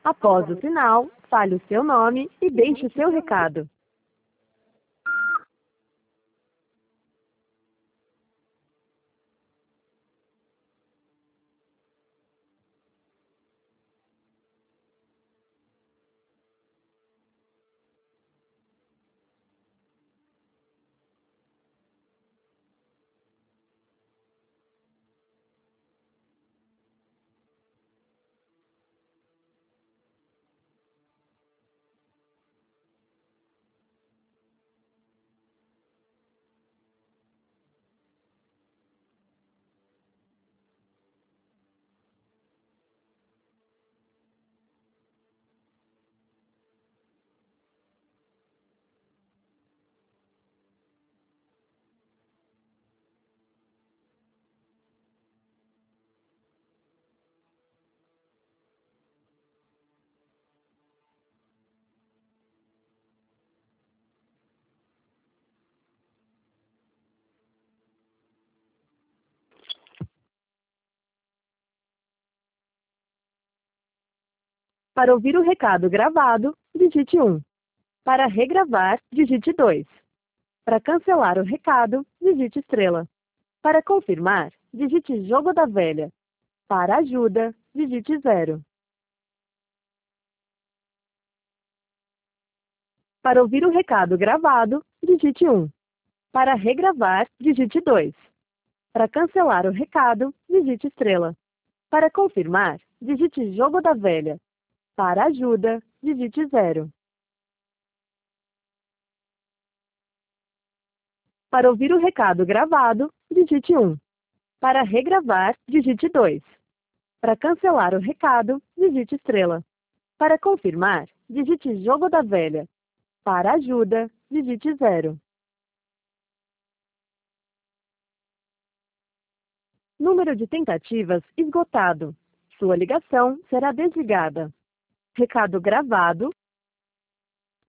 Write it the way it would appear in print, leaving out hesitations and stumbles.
Após o sinal, fale o seu nome e deixe o seu recado. Para ouvir o recado gravado, digite 1. Para regravar, digite 2. Para cancelar o recado, digite estrela. Para confirmar, digite jogo da velha. Para ajuda, digite 0. Para ouvir o recado gravado, digite 1. Para regravar, digite 2. Para cancelar o recado, digite estrela. Para confirmar, digite jogo da velha. Para ajuda, digite 0. Para ouvir o recado gravado, digite 1. Para regravar, digite 2. Para cancelar o recado, digite estrela. Para confirmar, digite jogo da velha. Para ajuda, digite 0. Número de tentativas esgotado. Sua ligação será desligada. Recado gravado